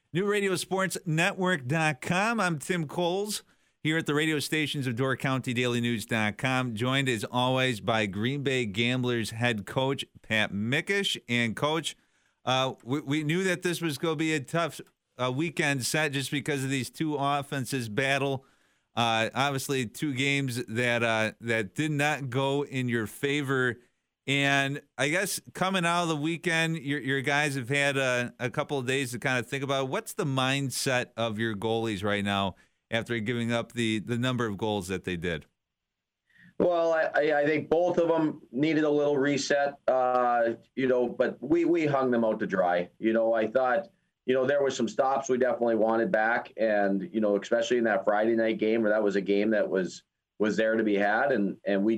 NewRadioSportsNetwork.com. I'm Tim Coles here at the radio stations of DoorCountyDailyNews.com, joined as always by Green Bay Gamblers head coach Pat Mikesch. And Coach, we knew that this was going to be a tough weekend set just because of these two offenses battle. Obviously, two games that did not go in your favor. And I guess coming out of the weekend, your guys have had a couple of days to kind of think about what's the mindset of your goalies right now after giving up the number of goals that they did. Well, I think both of them needed a little reset, but we hung them out to dry. I thought, there was some stops we definitely wanted back. And, especially in that Friday night game where that was a game that was there to be had. And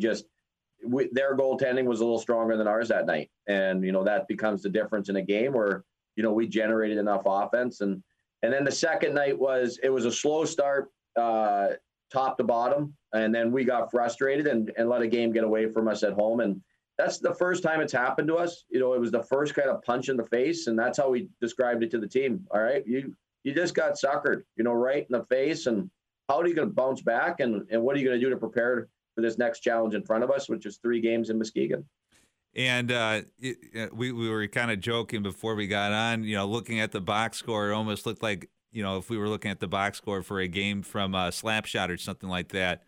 their goaltending was a little stronger than ours that night. And, that becomes the difference in a game where, we generated enough offense. And then the second night it was a slow start, top to bottom. And then we got frustrated and let a game get away from us at home. And that's the first time it's happened to us. It was the first kind of punch in the face. And that's how we described it to the team. All right. You just got suckered, right in the face. And how are you going to bounce back? And what are you going to do to prepare for this next challenge in front of us, which is 3 games in Muskegon? And we were kind of joking before we got on, looking at the box score, it almost looked like, if we were looking at the box score for a game from Slapshot or something like that.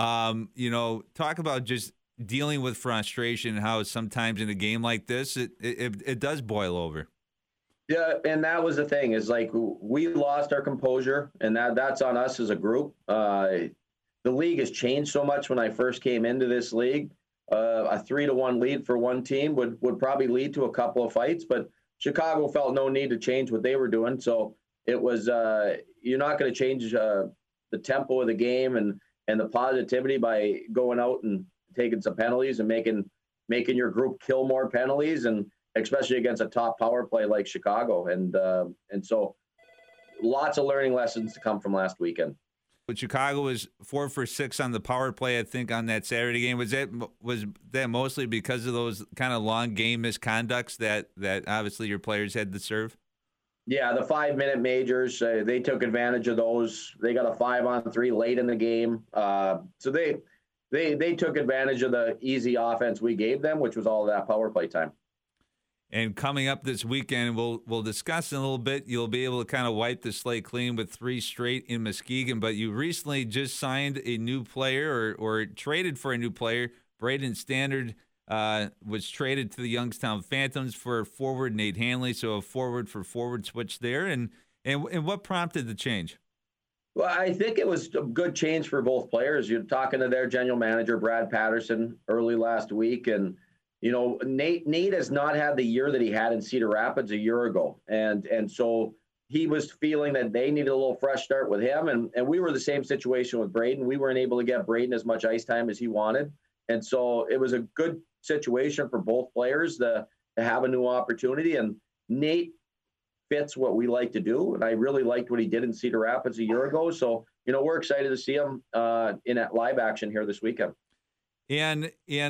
Talk about just dealing with frustration, how sometimes in a game like this, it does boil over. Yeah, and that was the thing, is like we lost our composure, and that's on us as a group. The league has changed so much. When I first came into this league, a 3-1 lead for one team would probably lead to a couple of fights, but Chicago felt no need to change what they were doing. So it was, you're not going to change the tempo of the game and the positivity by going out and taking some penalties and making your group kill more penalties, and especially against a top power play like Chicago. And so lots of learning lessons to come from last weekend. But Chicago was 4 for 6 on the power play, I think, on that Saturday game. Was that mostly because of those kind of long game misconducts that obviously your players had to serve? Yeah, the 5-minute majors, they took advantage of those. They got a 5-on-3 late in the game. So they took advantage of the easy offense we gave them, which was all of that power play time. And coming up this weekend, we'll discuss in a little bit. You'll be able to kind of wipe the slate clean with 3 straight in Muskegon. But you recently just signed a new player or traded for a new player. Braden Standard was traded to the Youngstown Phantoms for forward Nate Hanley. So a forward switch there. And what prompted the change? Well, I think it was a good change for both players. You're talking to their general manager, Brad Patterson, early last week. And Nate has not had the year that he had in Cedar Rapids a year ago. And so he was feeling that they needed a little fresh start with him. And we were the same situation with Braden. We weren't able to get Braden as much ice time as he wanted. And so it was a good situation for both players to have a new opportunity. And Nate fits what we like to do. And I really liked what he did in Cedar Rapids a year ago. So, we're excited to see him in that live action here this weekend. And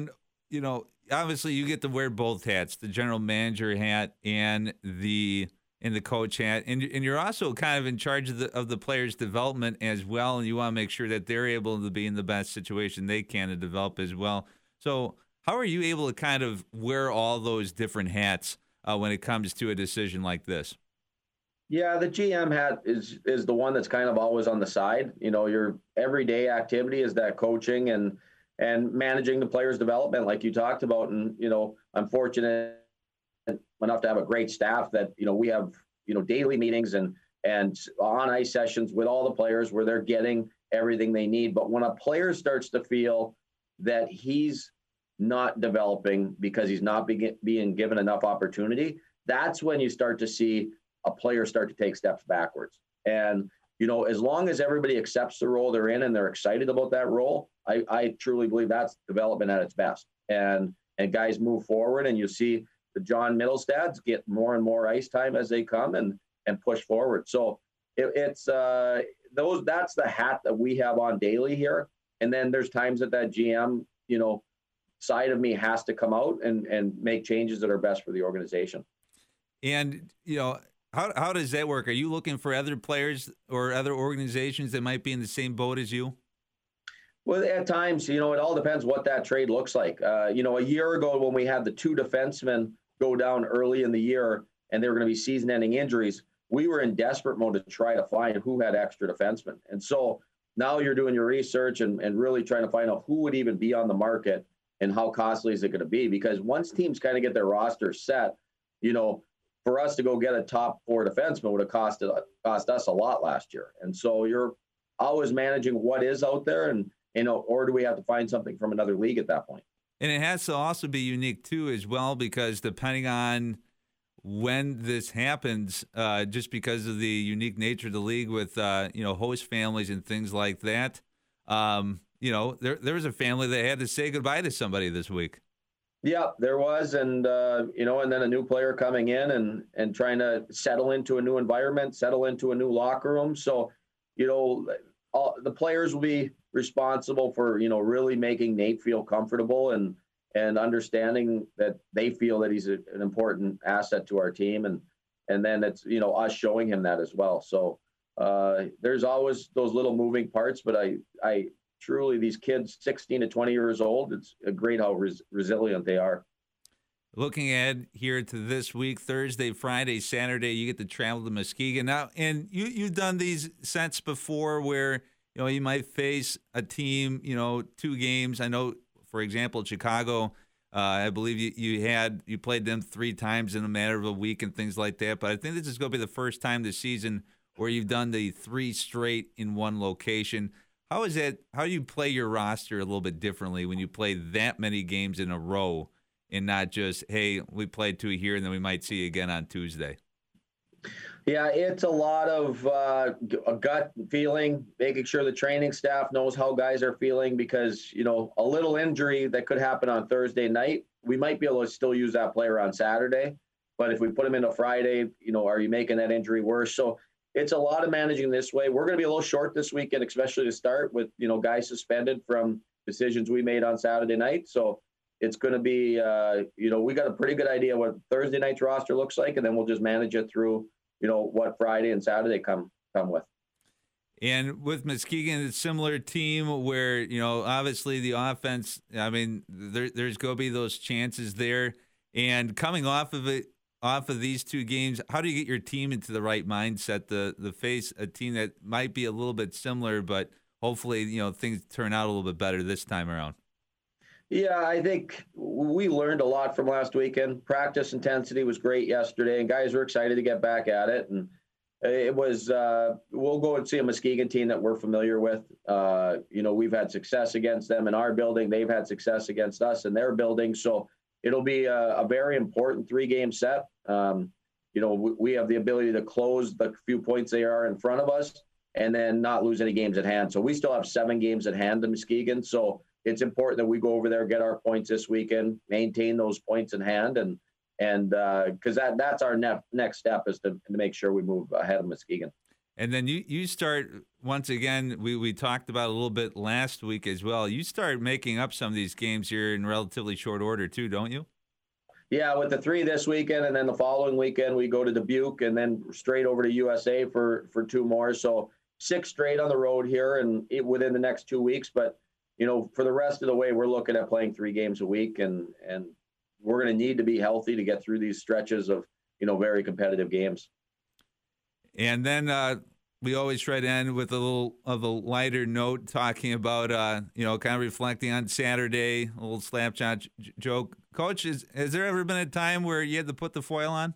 obviously you get to wear both hats, the general manager hat and the coach hat. And you're also kind of in charge of the players' development as well. And you want to make sure that they're able to be in the best situation they can to develop as well. So how are you able to kind of wear all those different hats when it comes to a decision like this? Yeah, the GM hat is the one that's kind of always on the side. Your everyday activity is that coaching and managing the players' development, like you talked about. And, I'm fortunate enough to have a great staff that, we have, daily meetings and on ice sessions with all the players where they're getting everything they need. But when a player starts to feel that he's not developing because he's not being given enough opportunity, that's when you start to see a player start to take steps backwards. And, as long as everybody accepts the role they're in and they're excited about that role, I truly believe that's development at its best. And guys move forward, and you see the John Middlestads get more and more ice time as they come and push forward. So that's the hat that we have on daily here. And then there's times that GM, side of me has to come out and make changes that are best for the organization. And, How does that work? Are you looking for other players or other organizations that might be in the same boat as you? Well, at times, it all depends what that trade looks like. A year ago when we had the two defensemen go down early in the year and they were going to be season-ending injuries, we were in desperate mode to try to find who had extra defensemen. And so now you're doing your research and really trying to find out who would even be on the market and how costly is it going to be. Because once teams kind of get their roster set, for us to go get a top four defenseman would have cost us a lot last year. And so you're always managing what is out there and, or do we have to find something from another league at that point? And it has to also be unique, too, as well, because depending on when this happens, just because of the unique nature of the league with, host families and things like that, there was a family that had to say goodbye to somebody this week. Yeah, there was. And, and then a new player coming in and trying to settle into a new environment, settle into a new locker room. So, the players will be responsible for, really making Nate feel comfortable and understanding that they feel that he's an important asset to our team. And then it's, us showing him that as well. So there's always those little moving parts, but I truly, these kids, 16 to 20 years old, it's great how resilient they are. Looking ahead here to this week, Thursday, Friday, Saturday, you get to travel to Muskegon. Now, and you've done these sets before where, you might face a team, 2 games. I know, for example, Chicago, I believe you played them 3 times in a matter of a week and things like that. But I think this is going to be the first time this season where you've done the 3 straight in one location. How is that? How do you play your roster a little bit differently when you play that many games in a row and not just, hey, we played 2 here and then we might see you again on Tuesday? Yeah, it's a lot of a gut feeling, making sure the training staff knows how guys are feeling because, a little injury that could happen on Thursday night, we might be able to still use that player on Saturday. But if we put him into Friday, are you making that injury worse? So it's a lot of managing this way. We're going to be a little short this weekend, especially to start with, guys suspended from decisions we made on Saturday night. So it's going to be, we got a pretty good idea what Thursday night's roster looks like, and then we'll just manage it through, what Friday and Saturday come with. And with Muskegon, it's a similar team where, obviously the offense, I mean, there's going to be those chances there. And coming off of these 2 games, how do you get your team into the right mindset to face a team that might be a little bit similar, but hopefully, things turn out a little bit better this time around? Yeah, I think we learned a lot from last weekend. Practice intensity was great yesterday, and guys were excited to get back at it. And it was, we'll go and see a Muskegon team that we're familiar with. We've had success against them in our building. They've had success against us in their building. So it'll be a very important 3-game set. We have the ability to close the few points they are in front of us and then not lose any games at hand. So we still have 7 games at hand in Muskegon. So it's important that we go over there, get our points this weekend, maintain those points in hand, and because that's our next step is to make sure we move ahead of Muskegon. And then you start, once again, we talked about a little bit last week as well. You start making up some of these games here in relatively short order too, don't you? Yeah, with the 3 this weekend, and then the following weekend we go to Dubuque, and then straight over to USA for 2 more. So 6 straight on the road here, and within the next 2 weeks. But for the rest of the way, we're looking at playing 3 games a week, and we're going to need to be healthy to get through these stretches of very competitive games. And then we always try to end with a little of a lighter note, talking about kind of reflecting on Saturday, a little slapshot joke. Coach, has there ever been a time where you had to put the foil on?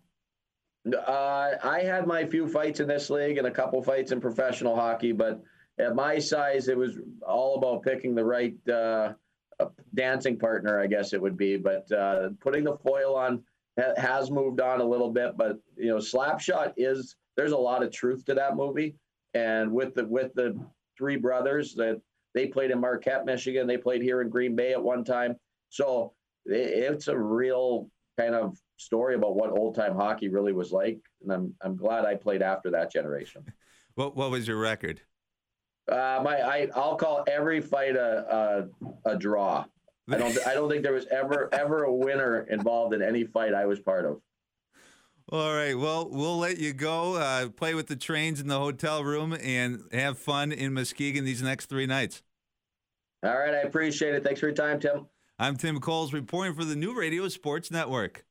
I had my few fights in this league and a couple fights in professional hockey, but at my size, it was all about picking the right dancing partner, I guess it would be. But putting the foil on has moved on a little bit. But Slapshot there's a lot of truth to that movie. And with the 3 brothers that they played in Marquette, Michigan, they played here in Green Bay at one time. So it's a real kind of story about what old time hockey really was like. And I'm glad I played after that generation. What was your record? I'll call every fight a draw. I don't think there was ever a winner involved in any fight I was part of. All right. Well, we'll let you go. Play with the trains in the hotel room and have fun in Muskegon these next 3 nights. All right. I appreciate it. Thanks for your time, Tim. I'm Tim Coles reporting for the New Radio Sports Network.